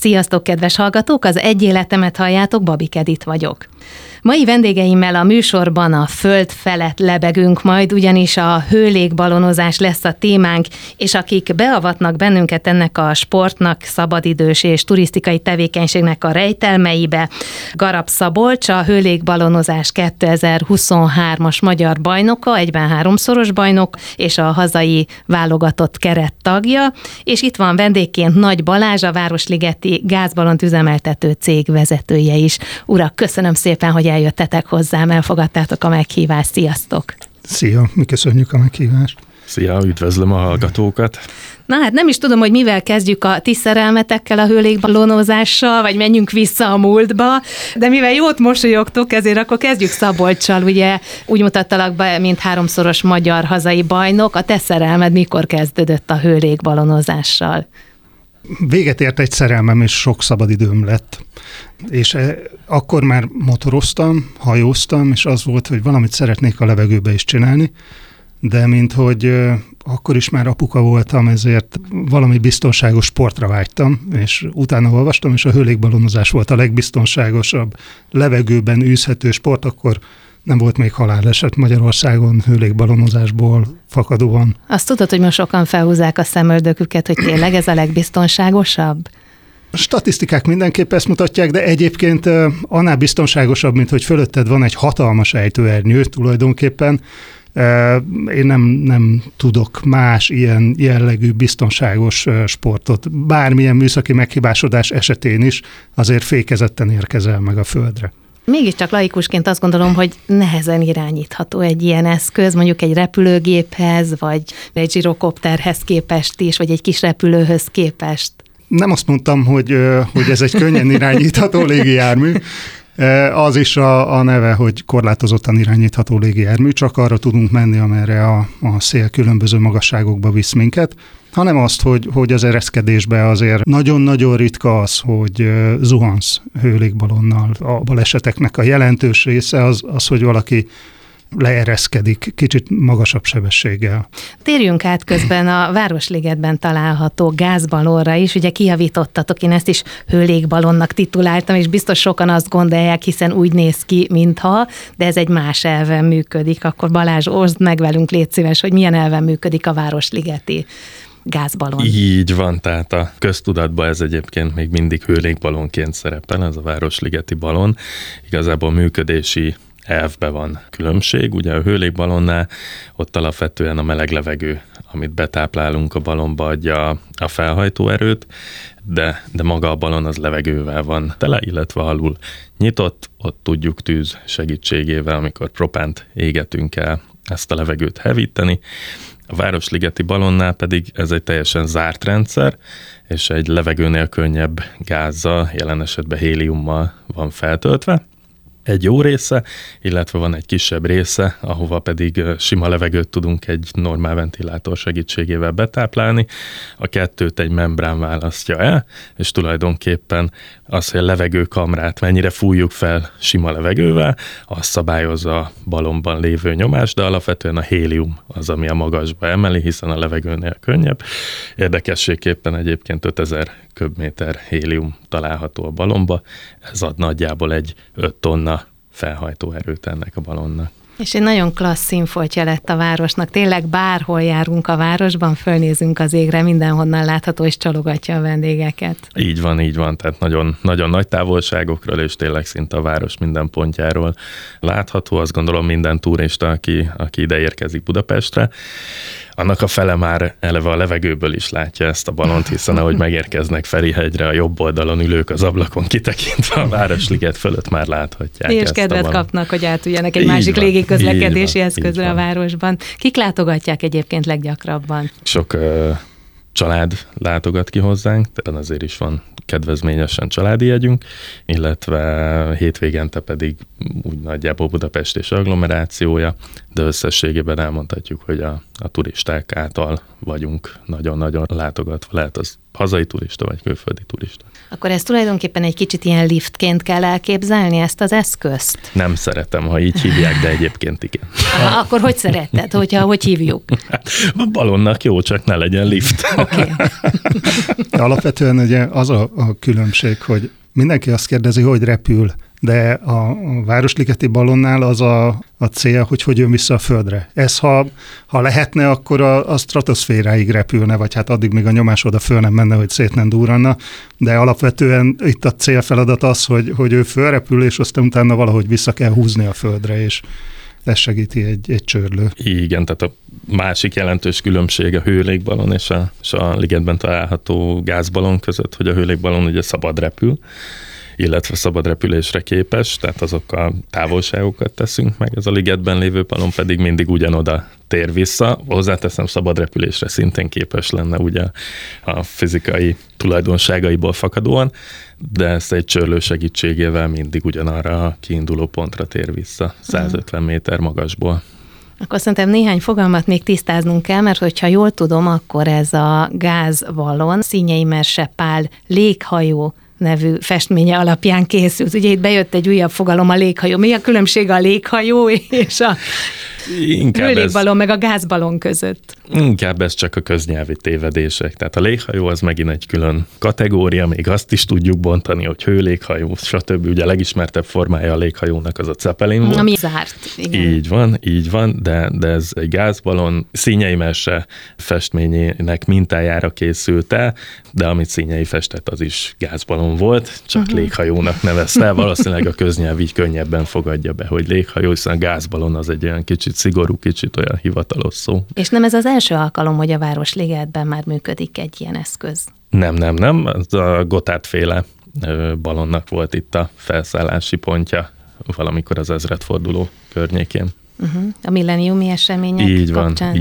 Sziasztok, kedves hallgatók! Az Egy életemet halljátok, Babik Edit vagyok. Mai vendégeimmel a műsorban a föld felett lebegünk majd, ugyanis a hőlégballonozás lesz a témánk, és akik beavatnak bennünket ennek a sportnak, szabadidős és turisztikai tevékenységnek a rejtelmeibe, Garab Szabolcs, a hőlégballonozás 2023-as magyar bajnoka, egyben 3-szoros bajnok, és a hazai válogatott keret tagja, és itt van vendégként Nagy Balázs, a Városligeti gázballont üzemeltető cég vezetője is. Urak, köszönöm szépen, hogy eljöttetek hozzám, elfogadtátok a meghívást. Sziasztok! Szia, mi köszönjük a meghívást! Szia, üdvözlöm a hallgatókat! Na hát nem is tudom, hogy mivel kezdjük a ti szerelmetekkel a hőlégballónozással, vagy menjünk vissza a múltba, de mivel jót mosolyogtok, ezért akkor kezdjük Szabolccsal, ugye úgy mutattalak be, mint 3-szoros magyar hazai bajnok. A te szerelmed mikor kezdődött a hőlégballónozással? Véget ért egy szerelmem, és sok szabadidőm lett. És akkor már motoroztam, hajóztam, és az volt, hogy valamit szeretnék a levegőbe is csinálni, de minthogy akkor is már apuka voltam, ezért valami biztonságos sportra vágytam, és utána olvastam, és a hőlégballonozás volt a legbiztonságosabb, levegőben űzhető sport, akkor nem volt még haláleset Magyarországon hőlégballonozásból fakadóan. Azt tudod, hogy most sokan felhúzzák a szemöldöküket, hogy tényleg ez a legbiztonságosabb? A statisztikák mindenképp ezt mutatják, de egyébként annál biztonságosabb, mint hogy fölötted van egy hatalmas ejtőernyő tulajdonképpen. Én nem tudok más ilyen jellegű biztonságos sportot. Bármilyen műszaki meghibásodás esetén is azért fékezetten érkezel meg a földre. Mégiscsak laikusként azt gondolom, hogy nehezen irányítható egy ilyen eszköz, mondjuk egy repülőgéphez, vagy egy zsirokopterhez képest is, vagy egy kis repülőhöz képest. Nem azt mondtam, hogy ez egy könnyen irányítható légijármű. Az is a neve, hogy korlátozottan irányítható légijármű, csak arra tudunk menni, amerre a szél különböző magasságokba visz minket, hanem azt, hogy az ereszkedésben azért nagyon-nagyon ritka az, hogy zuhansz hőlégballonnal. A baleseteknek a jelentős része az, hogy valaki leereszkedik kicsit magasabb sebességgel. Térjünk át közben a Városligetben található gázballonra is. Ugye kijavítottatok, én ezt is hőlégballonnak tituláltam, és biztos sokan azt gondolják, hiszen úgy néz ki, mintha, de ez egy más elven működik. Akkor Balázs, oszd meg velünk, légy szíves, hogy milyen elven működik a Városligeti gázballon. Így van, tehát a köztudatban ez egyébként még mindig hőlégballonként szerepel, ez a Városligeti ballon. Igazából működési elvben van különbség. Ugye a hőlégballonnál ott alapvetően a meleg levegő, amit betáplálunk a ballonba, adja a felhajtó erőt, de maga a ballon az levegővel van tele, illetve alul nyitott, ott tudjuk tűz segítségével, amikor propánt égetünk el, ezt a levegőt hevíteni. A Városligeti ballonnál pedig ez egy teljesen zárt rendszer, és egy levegőnél könnyebb gázzal, jelen esetben héliummal van feltöltve. Egy jó része, illetve van egy kisebb része, ahova pedig sima levegőt tudunk egy normál ventilátor segítségével betáplálni. A kettőt egy membrán választja el, és tulajdonképpen az, hogy a levegőkamrát mennyire fújjuk fel sima levegővel, azt szabályozza a ballonban lévő nyomás, de alapvetően a hélium az, ami a magasba emeli, hiszen a levegőnél könnyebb. Érdekességképpen egyébként 5000 köbméter hélium található a ballonba, ez ad nagyjából egy 5 tonna felhajtó erőt ennek a ballonnak. És egy nagyon klassz színfoltja lett a városnak. Tényleg bárhol járunk a városban, fölnézünk az égre, mindenhonnan látható, és csalogatja a vendégeket. Így van, tehát nagyon, nagyon nagy távolságokról, és tényleg szinte a város minden pontjáról látható. Azt gondolom minden turista, aki ide érkezik Budapestre, annak a fele már eleve a levegőből is látja ezt a ballont, hiszen ahogy megérkeznek Ferihegyre, a jobb oldalon ülők az ablakon kitekintve a Városliget fölött már láthatják. És kedvet kapnak, hogy átüljenek egy másik légiközlekedési eszközre a városban. Kik látogatják egyébként leggyakrabban? Sok család látogat ki hozzánk, tehát azért is van kedvezményesen családi jegyünk, illetve hétvégente pedig úgy nagyjából Budapest és agglomerációja, de összességében elmondhatjuk, hogy a turisták által vagyunk nagyon-nagyon látogatva, lehet az hazai turista vagy külföldi turista. A Akkor ez tulajdonképpen egy kicsit ilyen liftként kell elképzelni ezt az eszközt? Nem szeretem, ha így hívják, de egyébként igen. Akkor hogy szeretted, hogy hívjuk? A balonnak jó, csak ne legyen lift. Okay. Alapvetően ugye az a különbség, hogy mindenki azt kérdezi, hogy repül, de a Városligeti balonnál az a cél, hogy jön vissza a Földre. Ez, ha lehetne, akkor a stratoszféráig repülne, vagy hát addig még a nyomás oda föl nem menne, hogy szét nem durranna, de alapvetően itt a célfeladat az, hogy ő fölrepül, és aztán utána valahogy vissza kell húzni a Földre, és ez segíti egy csörlő. Igen, tehát a másik jelentős különbség a hőlégballon és a ligetben található gázballon között, hogy a hőlégballon ugye szabad repül, illetve szabad repülésre képes, tehát azokkal távolságokat teszünk meg, ez a ligetben lévő ballon pedig mindig ugyanoda tér vissza. Hozzáteszem, szabad repülésre szintén képes lenne ugye a fizikai tulajdonságaiból fakadóan, de ezt egy csörlő segítségével mindig ugyanarra a kiinduló pontra tér vissza, 150 méter magasból. Akkor szerintem néhány fogalmat még tisztáznunk kell, mert hogyha jól tudom, akkor ez a gázballon Színyei Merse Pál léghajó nevű festménye alapján készült. Ugye itt bejött egy újabb fogalom, a léghajó. Mi a különbség a léghajó és a hőlégballon meg a gázballon között? Inkább ez csak a köznyelvi tévedések. Tehát a léghajó az megint egy külön kategória, még azt is tudjuk bontani, hogy hőléghajó, stb. Ugye a legismertebb formája a léghajónak az a Zeppelin volt. Ami zárt. Igen. Így van, de ez egy gázballon, Színyei Merse festményének mintájára készült el, de amit Színyei festett, az is gázballon volt, csak léghajónak nevezte. Valószínűleg a köznyelv így könnyebben fogadja be, hogy léghajó, hiszen a gázballon az egy olyan kicsit szigorú, kicsit olyan hivatalos szó. És nem ez az első alkalom, hogy a Városligetben már működik egy ilyen eszköz? Nem. Az a Gotthard-féle ballonnak volt itt a felszállási pontja valamikor az ezredforduló környékén. A milleniumi események kapcsán?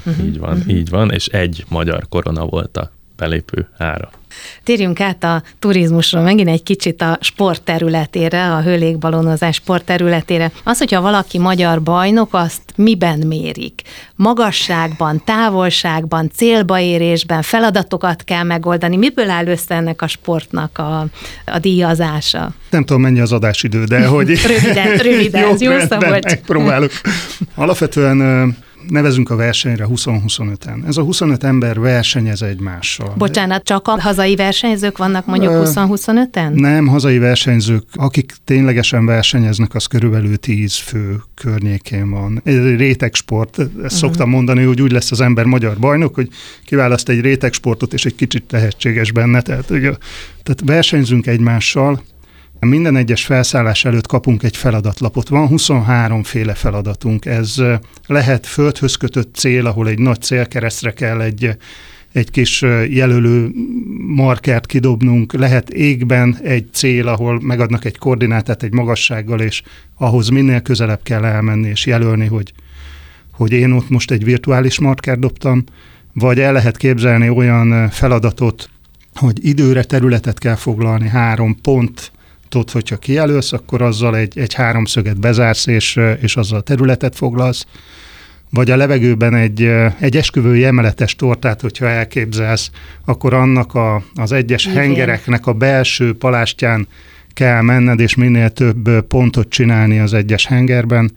Így van, és egy magyar korona volt a belépő ára. Térjünk át a turizmusról megint egy kicsit a sportterületére, a hőlégballonozás sportterületére. Az, hogyha valaki magyar bajnok, azt miben mérik? Magasságban, távolságban, célba érésben, feladatokat kell megoldani. Miből áll össze ennek a sportnak a díjazása? Nem tudom, mennyi az adásidő, de hogy... röviden, jó szabad. Megpróbálok. Alapvetően nevezünk a versenyre 20-25-en. Ez a 25 ember versenyez egymással. Bocsánat, csak a hazai versenyzők vannak mondjuk 20-25-en? Nem, hazai versenyzők, akik ténylegesen versenyeznek, az körülbelül 10 fő környékén van. Ez rétegsport, ezt szoktam mondani, hogy úgy lesz az ember magyar bajnok, hogy kiválaszt egy rétegsportot, és egy kicsit tehetséges benne. Tehát versenyzünk egymással. Minden egyes felszállás előtt kapunk egy feladatlapot. Van 23 féle feladatunk. Ez lehet földhöz kötött cél, ahol egy nagy célkeresztre kell egy kis jelölő markert kidobnunk. Lehet égben egy cél, ahol megadnak egy koordinátát egy magassággal, és ahhoz minél közelebb kell elmenni és jelölni, hogy én ott most egy virtuális markert dobtam. Vagy el lehet képzelni olyan feladatot, hogy időre területet kell foglalni, 3 pont, hogyha kijelölsz, akkor azzal egy háromszöget bezársz, és azzal területet foglalsz. Vagy a levegőben egy esküvői emeletes tortát, hogyha elképzelsz, akkor annak az egyes hengereknek a belső palástján kell menned, és minél több pontot csinálni az egyes hengerben.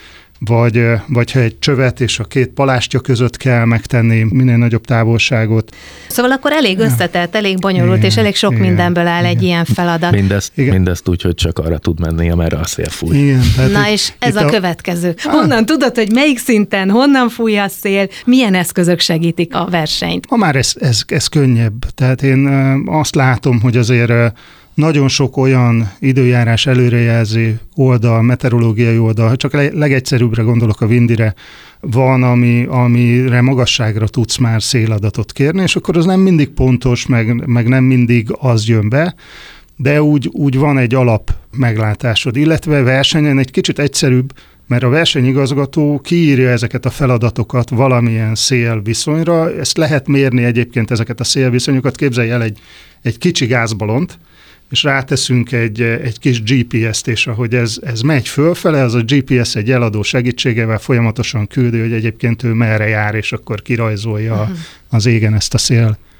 Vagy ha egy csövet és a 2 palástja között kell megtenni minél nagyobb távolságot. Szóval akkor elég összetett, elég bonyolult, és elég sok mindenből áll egy ilyen feladat. Mindezt úgy, hogy csak arra tud menni, amerre a szél fúj. Igen, na és ez a következő. Honnan tudod, hogy melyik szinten, honnan fúj a szél, milyen eszközök segítik a versenyt? Ma már ez könnyebb. Tehát én azt látom, hogy azért nagyon sok olyan időjárás előrejelző oldal, meteorológiai oldal, csak legegyszerűbbre gondolok, a Windire, van, amire magasságra tudsz már széladatot kérni, és akkor az nem mindig pontos, meg nem mindig az jön be, de úgy van egy alap meglátásod, illetve versenyen egy kicsit egyszerűbb, mert a versenyigazgató kiírja ezeket a feladatokat valamilyen szélviszonyra, ezt lehet mérni egyébként, ezeket a szélviszonyokat, képzelj el egy kicsi gázbalont, és ráteszünk egy kis GPS-t, és ahogy ez megy fölfele, az a GPS egy eladó segítségével folyamatosan küldi, hogy egyébként ő merre jár, és akkor kirajzolja az égen ezt a szél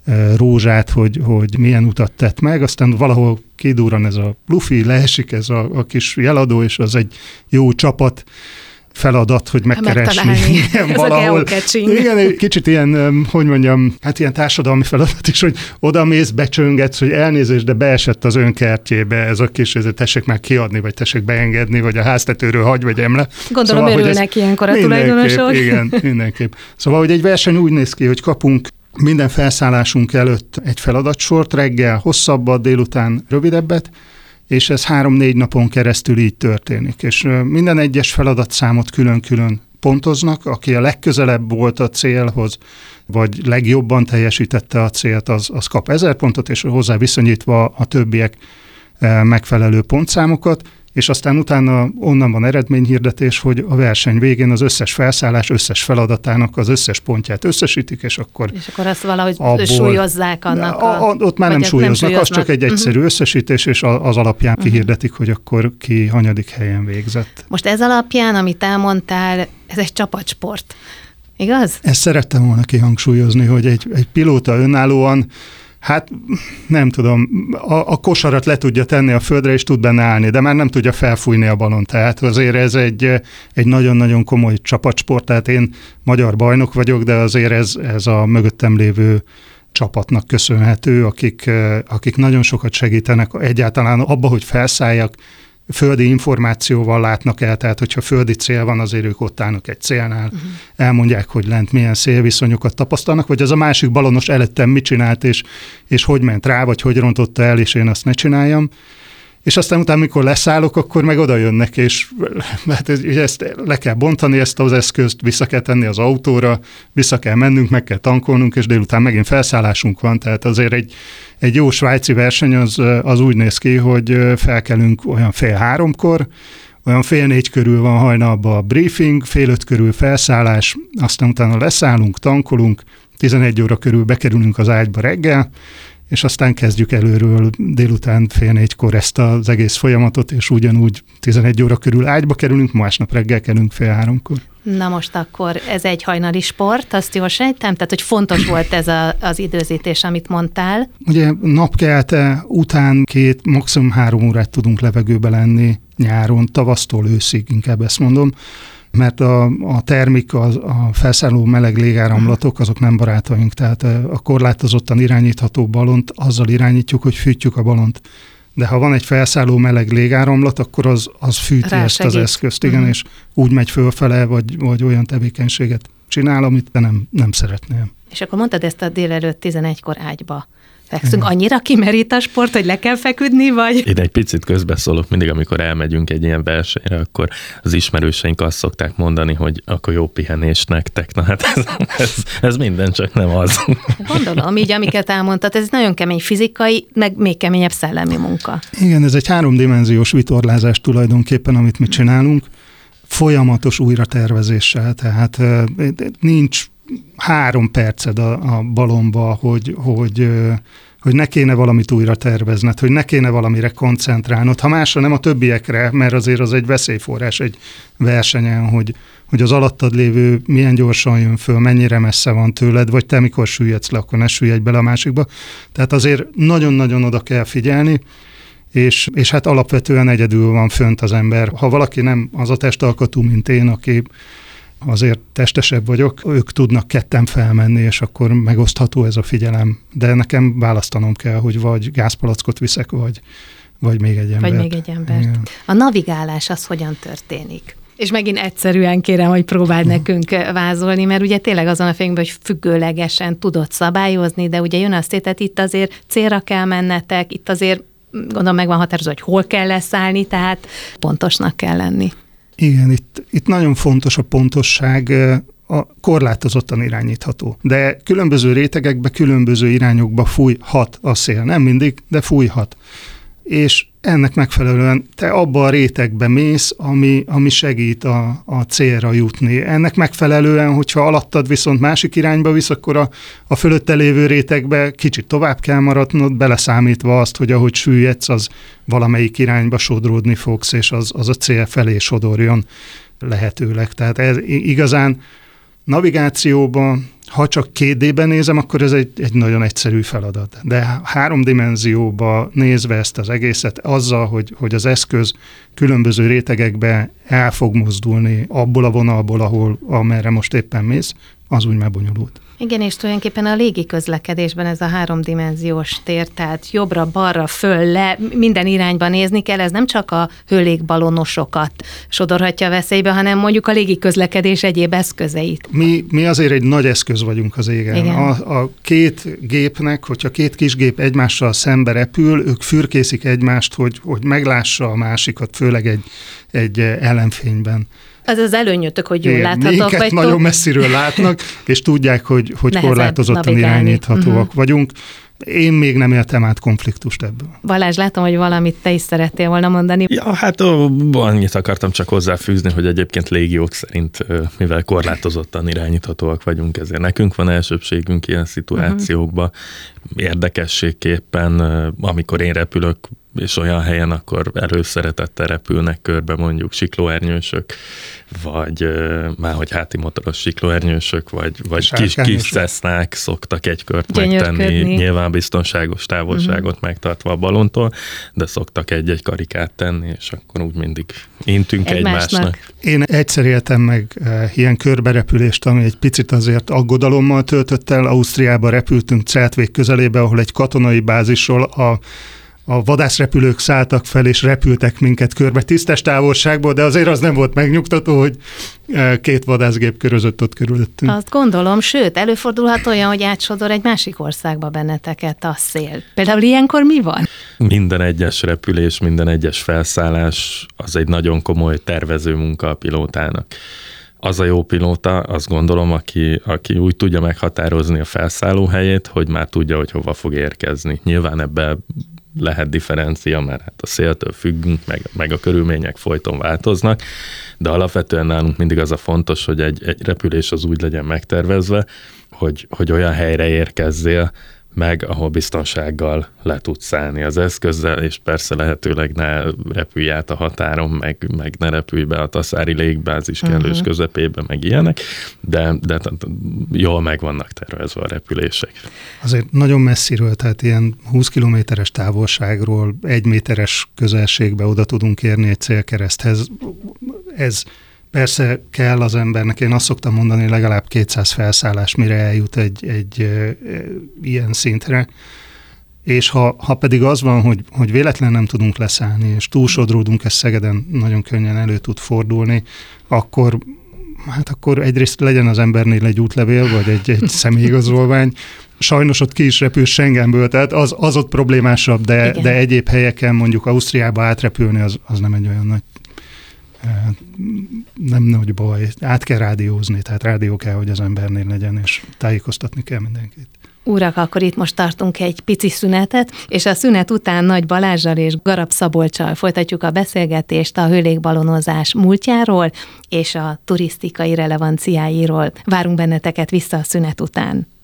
rózsát, hogy milyen utat tett meg, aztán valahol kidurran ez a lufi, leesik ez a kis jeladó, és az egy jó csapat feladat, hogy megkeresni. Igen, valahol. Igen, egy kicsit ilyen, hogy mondjam, hát ilyen társadalmi feladat is, hogy odamész, becsöngetsz, hogy elnézést, de beesett az önkertjébe ez a kis, tessék már kiadni, vagy tessék beengedni, vagy a háztetőről hagy, vagy emle. Gondolom szóval, örülnek ilyenkor a tulajdonosok. Igen, mindenképp. Szóval, hogy egy verseny úgy néz ki, hogy kapunk minden felszállásunk előtt egy feladatsort, reggel hosszabbat, délután rövidebbet, és ez 3-4 napon keresztül így történik. És minden egyes feladatszámot külön-külön pontoznak, aki a legközelebb volt a célhoz, vagy legjobban teljesítette a célt, az kap 1000 pontot, és hozzá viszonyítva a többiek megfelelő pontszámokat, és aztán utána onnan van eredményhirdetés, hogy a verseny végén az összes felszállás összes feladatának az összes pontját összesítik, és akkor azt valahogy súlyozzák annak ott már nem súlyoznak, az csak egy egyszerű összesítés, és az alapján kihirdetik, hogy akkor ki hanyadik helyen végzett. Most ez alapján, amit elmondtál, ez egy csapatsport, igaz? Ezt szerettem volna kihangsúlyozni, hogy egy pilóta önállóan, hát nem tudom, a kosarat le tudja tenni a földre, és tud benne állni, de már nem tudja felfújni a balon. Tehát azért ez egy nagyon-nagyon komoly csapatsport, tehát én magyar bajnok vagyok, de azért ez a mögöttem lévő csapatnak köszönhető, akik nagyon sokat segítenek egyáltalán abba, hogy felszálljak, földi információval látnak el, tehát hogyha földi cél van, azért ők ott állnak egy célnál, elmondják, hogy lent milyen szélviszonyokat tapasztalnak, vagy az a másik balonos előttem mit csinált, és hogy ment rá, vagy hogy rontotta el, és én azt ne csináljam. És aztán utána, amikor leszállok, akkor meg oda jönnek, és hát ezt le kell bontani, ezt az eszközt vissza kell tenni az autóra, vissza kell mennünk, meg kell tankolnunk, és délután megint felszállásunk van, tehát azért egy jó svájci verseny az úgy néz ki, hogy felkelünk olyan 2:30-kor, olyan 3:30 körül van hajnalban a briefing, 4:30 körül felszállás, aztán utána leszállunk, tankolunk, 11 óra körül bekerülünk az ágyba reggel, és aztán kezdjük előről délután 3:30-kor ezt az egész folyamatot, és ugyanúgy 11 óra körül ágyba kerülünk, másnap reggel kelünk 2:30-kor. Na most akkor ez egy hajnali sport, azt jól sejtem? Tehát, hogy fontos volt ez az időzítés, amit mondtál. Ugye napkelte után 2, maximum 3 órát tudunk levegőbe lenni nyáron, tavasztól őszig, inkább ezt mondom, mert a termik, a felszálló meleg légáramlatok, azok nem barátaink, tehát a korlátozottan irányítható balont azzal irányítjuk, hogy fűtjük a balont. De ha van egy felszálló meleg légáramlat, akkor az fűti ezt az eszközt, igen, és úgy megy fölfele, vagy olyan tevékenységet csinál, amit nem szeretném. És akkor mondtad ezt a délelőtt 11-kor ágyba fekszünk. Annyira kimerít a sport, hogy le kell feküdni, vagy? Én egy picit közbeszólok, mindig, amikor elmegyünk egy ilyen versenyre, akkor az ismerőseink azt szokták mondani, hogy akkor jó pihenést nektek. Na hát ez minden, csak nem az. Gondolom, így amiket elmondtad, ez nagyon kemény fizikai, meg még keményebb szellemi munka. Igen, ez egy 3-dimenziós vitorlázás tulajdonképpen, amit mi csinálunk, folyamatos újratervezéssel, tehát nincs 3 perced a balonba, hogy ne kéne valamit újra tervezned, hogy ne kéne valamire koncentrálnod, ha másra nem a többiekre, mert azért az egy veszélyforrás egy versenyen, hogy az alattad lévő milyen gyorsan jön föl, mennyire messze van tőled, vagy te mikor süllyedsz le, akkor ne süllyedj bele a másikba. Tehát azért nagyon-nagyon oda kell figyelni, és hát alapvetően egyedül van fönt az ember. Ha valaki nem az a testalkatú, mint én, aki azért testesebb vagyok, ők tudnak ketten felmenni, és akkor megosztható ez a figyelem. De nekem választanom kell, hogy vagy gázpalackot viszek, vagy még egy embert. Vagy még egy embert. Igen. A navigálás az hogyan történik? És megint egyszerűen kérem, hogy próbáld nekünk vázolni, mert ugye tényleg azon a fényben, hogy függőlegesen tudod szabályozni, de ugye jön azt, tehát itt azért célra kell mennetek, itt azért gondolom meg van határozva, hogy hol kell leszállni, tehát pontosnak kell lenni. Igen, itt nagyon fontos a pontosság, a korlátozottan irányítható. De különböző rétegekbe, különböző irányokba fújhat a szél. Nem mindig, de fújhat. És ennek megfelelően te abba a rétegbe mész, ami segít a célra jutni. Ennek megfelelően, hogyha alattad viszont másik irányba visz, akkor a fölötte lévő rétegbe kicsit tovább kell maradnod, beleszámítva azt, hogy ahogy süllyedsz, az valamelyik irányba sodródni fogsz, és az a cél felé sodorjon lehetőleg. Tehát ez igazán navigációban, Ha csak 2D-ben nézem, akkor ez egy nagyon egyszerű feladat. De 3 dimenzióba nézve ezt az egészet, azzal, hogy az eszköz különböző rétegekbe el fog mozdulni abból a vonalból, amerre most éppen mész, az úgy már bonyolult. Igen, és tulajdonképpen a légi közlekedésben ez a 3-dimenziós tér, tehát jobbra, balra, föl, le, minden irányba nézni kell, ez nem csak a hőlégbalonosokat sodorhatja a veszélybe, hanem mondjuk a légi közlekedés egyéb eszközeit. Mi azért egy nagy eszköz vagyunk az égen. A 2 gépnek, hogyha 2 kis gép egymással szembe repül, ők fürkészik egymást, hogy meglássa a másikat, főleg egy ellenfényben. Az előnyötök, hogy jól láthatók vagytok. Nagyon messziről látnak, és tudják, hogy korlátozottan irányíthatóak vagyunk. Én még nem éltem át konfliktust ebből. Balázs, látom, hogy valamit te is szerettél volna mondani. Ja, hát annyit akartam csak hozzáfűzni, hogy egyébként légiók szerint, mivel korlátozottan irányíthatóak vagyunk, ezért nekünk van elsőbségünk ilyen szituációkban. Érdekességképpen, amikor én repülök, és olyan helyen, akkor előszeretettel repülnek körbe mondjuk siklóernyősök, vagy márhogy háti motoros siklóernyősök, vagy kis Cessnák szoktak egy kört megtenni, nyilván biztonságos távolságot megtartva a balontól, de szoktak egy-egy karikát tenni, és akkor úgy mindig intünk egymásnak. Én egyszer éltem meg ilyen körberepülést, ami egy picit azért aggodalommal töltött el. Ausztriába repültünk Zeltweg közelébe, ahol egy katonai bázisról a vadászrepülők szálltak fel, és repültek minket körbe tisztes távolságból, de azért az nem volt megnyugtató, hogy 2 vadászgép körözött ott körülöttünk. Azt gondolom, sőt, előfordulhat olyan, hogy átsodor egy másik országba benneteket a szél. Például ilyenkor mi van? Minden egyes repülés, minden egyes felszállás az egy nagyon komoly tervező munka a pilótának. Az a jó pilóta, azt gondolom, aki úgy tudja meghatározni a felszálló helyét, hogy már tudja, hogy hova fog érkezni. Nyilván ebben lehet differencia, mert hát a széltől függünk, meg a körülmények folyton változnak, de alapvetően nálunk mindig az a fontos, hogy egy repülés az úgy legyen megtervezve, hogy olyan helyre érkezzél, meg ahol biztonsággal le tudsz szállni az eszközzel, és persze lehetőleg ne repülj át a határon, meg ne repülj be a taszári légbázis kellős közepébe, meg ilyenek, de jól meg vannak tervezve a repülések. Azért nagyon messziről, tehát ilyen 20 kilométeres távolságról 1 méteres közelségbe oda tudunk érni egy célkereszthez. Ez persze kell az embernek, én azt szoktam mondani, legalább 200 felszállás, mire eljut egy ilyen szintre. És ha pedig az van, hogy véletlen nem tudunk leszállni, és túlsodródunk, ez Szegeden nagyon könnyen elő tud fordulni, akkor egyrészt legyen az embernél egy útlevél, vagy egy személyigazolvány. Sajnos ott ki is repül Schengenből, tehát az ott problémásabb, de egyéb helyeken, mondjuk Ausztriába átrepülni, az nem egy olyan nagy baj. Át kell rádiózni, tehát rádió kell, hogy az embernél legyen, és tájékoztatni kell mindenkit. Urak, akkor itt most tartunk egy pici szünetet, és a szünet után Nagy Balázsral és Garab Szabolccsal folytatjuk a beszélgetést a hőlégbalonozás múltjáról és a turisztikai relevanciáiról. Várunk benneteket vissza a szünet után.